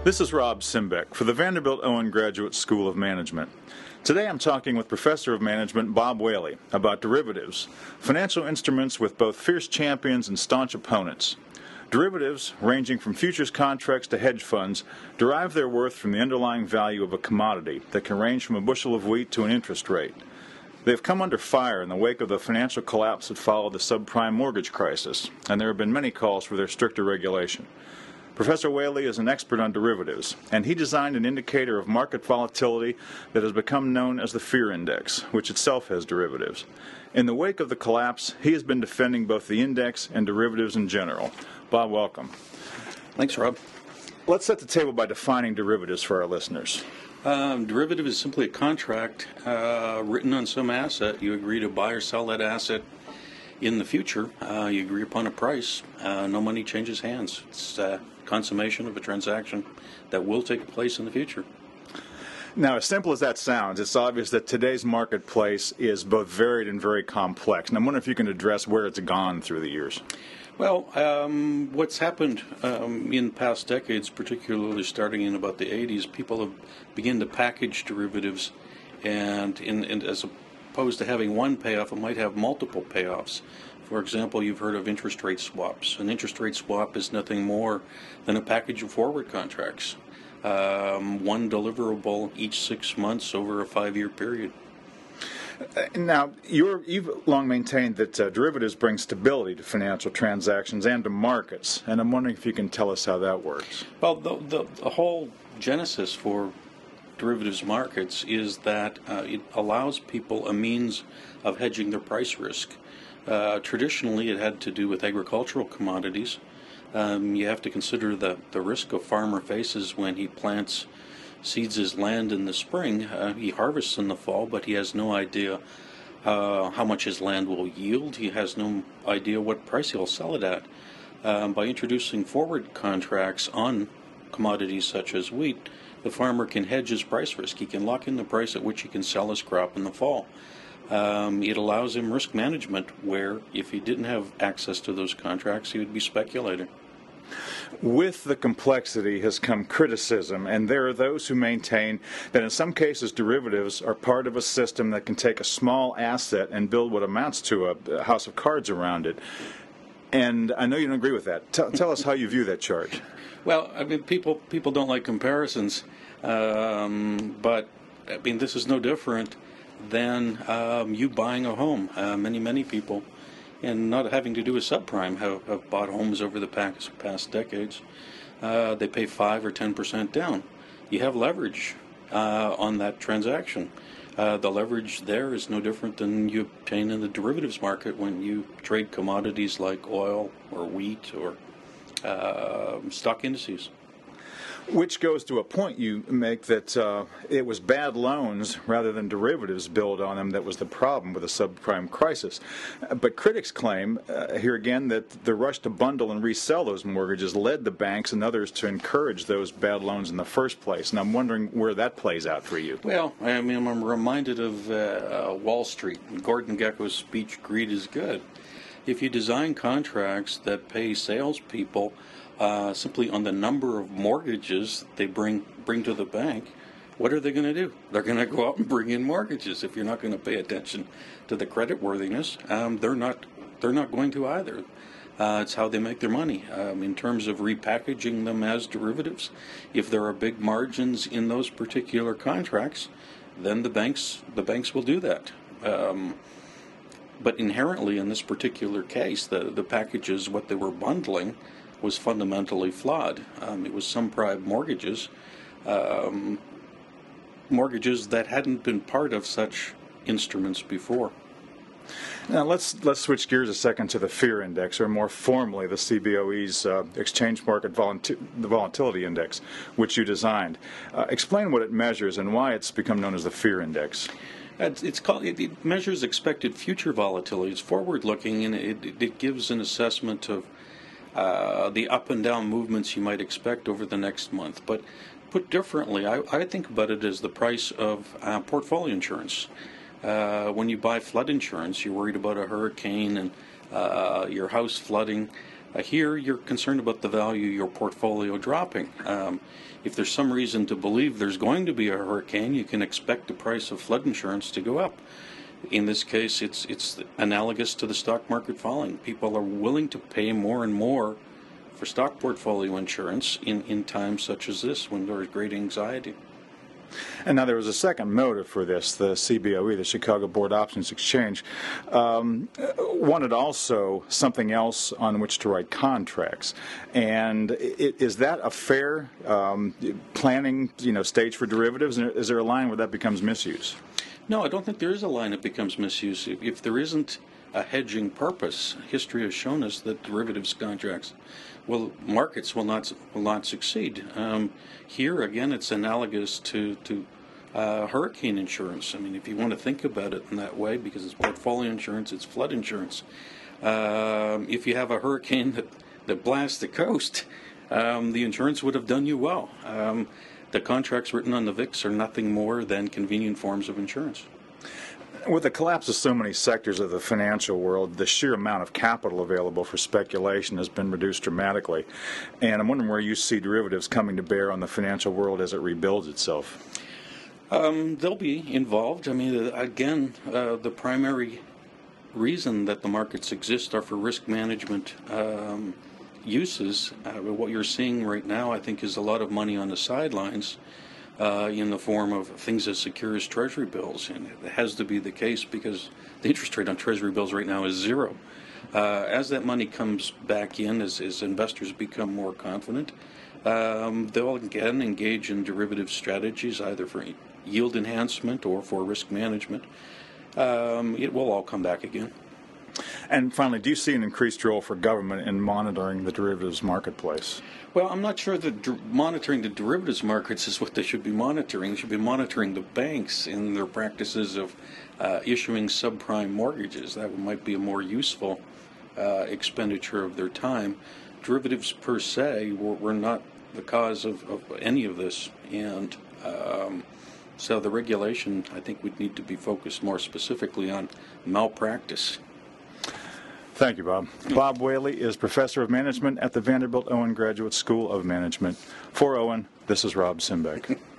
This is Rob Simbeck for the Vanderbilt Owen Graduate School of Management. Today I'm talking with Professor of Management Bob Whaley about derivatives, financial instruments with both fierce champions and staunch opponents. Derivatives, ranging from futures contracts to hedge funds, derive their worth from the underlying value of a commodity that can range from a bushel of wheat to an interest rate. They have come under fire in the wake of the financial collapse that followed the subprime mortgage crisis, and there have been many calls for their stricter regulation. Professor Whaley is an expert on derivatives, and he designed an indicator of market volatility that has become known as the Fear Index, which itself has derivatives. In the wake of the collapse, he has been defending both the index and derivatives in general. Bob, welcome. Thanks, Rob. Let's set the table by defining derivatives for our listeners. Derivative is simply a contract written on some asset. You agree to buy or sell that asset in the future. You agree upon a price. No money changes hands. It's consummation of a transaction that will take place in the future. Now, as simple as that sounds, it's obvious that today's marketplace is both varied and very complex. And I'm wondering if you can address where it's gone through the years. Well, what's happened in past decades, particularly starting in about the 80s, people have begun to package derivatives, and as opposed to having one payoff, it might have multiple payoffs. For example, you've heard of interest rate swaps. An interest rate swap is nothing more than a package of forward contracts, one deliverable each 6 months over a 5-year period. Now, you've long maintained that derivatives bring stability to financial transactions and to markets, and I'm wondering if you can tell us how that works. Well, the whole genesis for derivatives markets is that it allows people a means of hedging their price risk. Traditionally, it had to do with agricultural commodities. You have to consider the risk a farmer faces when he plants seeds his land in the spring. He harvests in the fall, but he has no idea how much his land will yield. He has no idea what price he'll sell it at. By introducing forward contracts on commodities such as wheat, the farmer can hedge his price risk. He can lock in the price at which he can sell his crop in the fall. It allows him risk management where, if he didn't have access to those contracts, he would be speculating. With the complexity has come criticism, and there are those who maintain that in some cases derivatives are part of a system that can take a small asset and build what amounts to a house of cards around it. And I know you don't agree with that. Tell us how you view that charge. Well, I mean, people don't like comparisons, but I mean, this is no different than you buying a home. Many people, and not having to do with subprime, have bought homes over the past decades. They pay 5 or 10% down. You have leverage on that transaction. The leverage there is no different than you obtain in the derivatives market when you trade commodities like oil or wheat or stock indices. Which goes to a point you make that it was bad loans rather than derivatives built on them that was the problem with the subprime crisis. But critics claim, here again, that the rush to bundle and resell those mortgages led the banks and others to encourage those bad loans in the first place. And I'm wondering where that plays out for you. Well, I mean, I'm reminded of Wall Street. Gordon Gekko's speech, "Greed is good." If you design contracts that pay salespeople simply on the number of mortgages they bring to the bank, what are they going to do? They're going to go out and bring in mortgages. If you're not going to pay attention to the creditworthiness, they're not going to either. It's how they make their money. In terms of repackaging them as derivatives, if there are big margins in those particular contracts, then the banks will do that. But inherently, in this particular case, the packages, what they were bundling, was fundamentally flawed. It was subprime mortgages, mortgages that hadn't been part of such instruments before. Now let's switch gears a second to the Fear Index, or more formally the CBOE's Exchange Market Volatility Index, which you designed. Explain what it measures and why it's become known as the Fear Index. It measures expected future volatility. It's forward-looking, and it gives an assessment of the up and down movements you might expect over the next month. But put differently, I think about it as the price of portfolio insurance. When you buy flood insurance, you're worried about a hurricane and your house flooding. Here, you're concerned about the value of your portfolio dropping. If there's some reason to believe there's going to be a hurricane, you can expect the price of flood insurance to go up. In this case, it's analogous to the stock market falling. People are willing to pay more and more for stock portfolio insurance in times such as this, when there is great anxiety. And now there was a second motive for this. The CBOE, the Chicago Board Options Exchange, wanted also something else on which to write contracts. And is that a fair planning, stage for derivatives? And is there a line where that becomes misuse? No, I don't think there is a line that becomes misuse. If there isn't a hedging purpose, history has shown us that derivatives contracts, markets will not succeed. Here again, it's analogous to hurricane insurance. I mean, if you want to think about it in that way, because it's portfolio insurance, it's flood insurance. If you have a hurricane that blasts the coast, the insurance would have done you well. The contracts written on the VIX are nothing more than convenient forms of insurance. With the collapse of so many sectors of the financial world, the sheer amount of capital available for speculation has been reduced dramatically. And I'm wondering where you see derivatives coming to bear on the financial world as it rebuilds itself. They'll be involved. I mean, again, the primary reason that the markets exist are for risk management uses. What you're seeing right now, I think, is a lot of money on the sidelines in the form of things as secure as Treasury bills. And it has to be the case because the interest rate on Treasury bills right now is zero. As that money comes back in, as investors become more confident, they'll again engage in derivative strategies, either for yield enhancement or for risk management. It will all come back again. And finally, do you see an increased role for government in monitoring the derivatives marketplace? Well, I'm not sure that monitoring the derivatives markets is what they should be monitoring. They should be monitoring the banks in their practices of issuing subprime mortgages. That might be a more useful expenditure of their time. Derivatives per se were not the cause of any of this, and so the regulation, I think, would need to be focused more specifically on malpractice. Thank you, Bob. Bob Whaley is Professor of Management at the Vanderbilt Owen Graduate School of Management. For Owen, this is Rob Simbeck.